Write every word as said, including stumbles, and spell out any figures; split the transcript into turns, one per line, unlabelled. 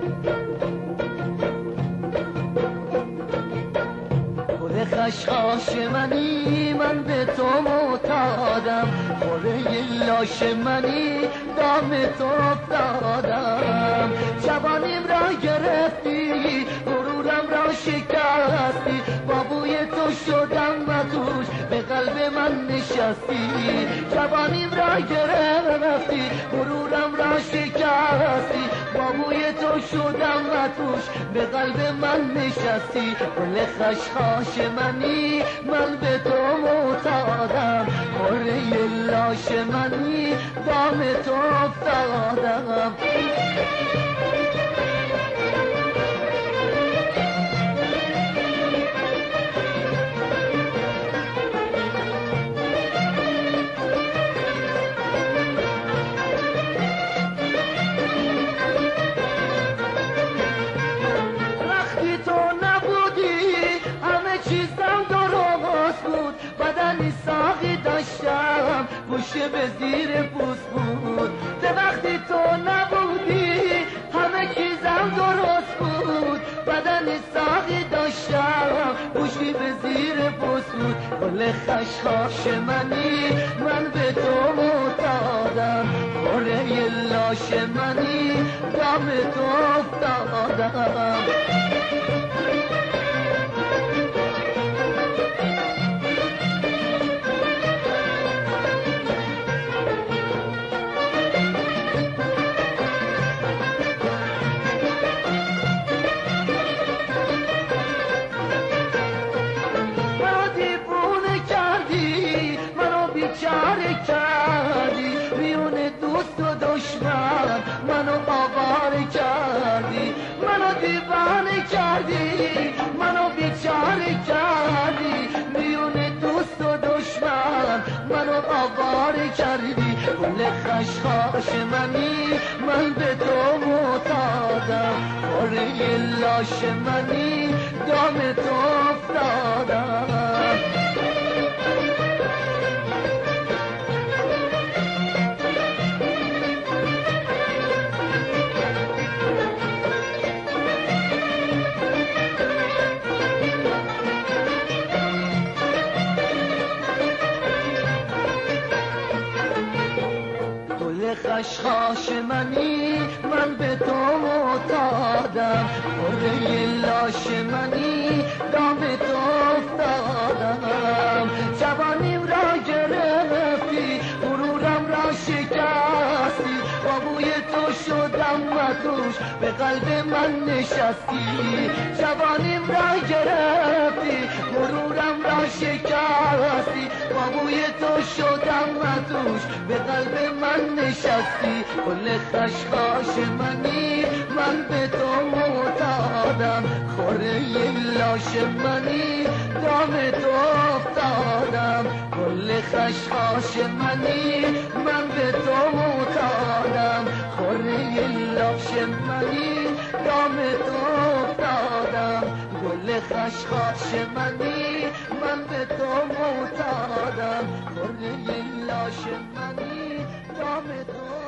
گل خشخاش منی من به تو معتادم، خوره لاش منی دام تو افتادم. جوانیم را گرفتی غرورم را شکستی، با بوی تو شدم مدوش به قلب من نشستی. جوانیم را گرفتی غرورم را شکستی، با بوی تو شدم مدوش به قلب من نشستی. گل خشخاش منی من به تو معتادم، خوره لاش منی دام تو افتادم. وقتی تو نبودی همه چیزم درست بود، بدنی ساقی داشتم گوشه به زیر پوست بود. ده وقتی تو نبودی همه چیزم درست بود، بدنی ساقی داشتم گوشی به زیر پوست بود. گل خشخاش منی من به تو معتادم، خوره لاش منی دام تو افتادم. بیچاره کردی میون دوست و دشمن، منو آواره کردی، منو دیوانه کردی، منو بیچاره کردی میون دوست و دشمن، منو آواره کردی. گل خشخاش منی من به تو معتادم، خوره لاش منی دام تو افتادم. خشخاش منی من به تو معتادم، خوره لاش منی دام تو افتادم. جوانیم را گرفتی غرورم را شکستی، با بوی تو شدم مدوش به قلب من نشستی. جوانیم را گرفتی غرورم را شکستی، با بوی تو شدم مدوش به قلب من نشستی. گل خشخاش منی من به تو معتادم، خوره لاش منی دام تو افتادم. گل خشخاش منی من به تو معتادم، خوره لاش منی دام تو افتادم. گل خشخاش منی من به تو معتادم، خوره لاش منی دام تو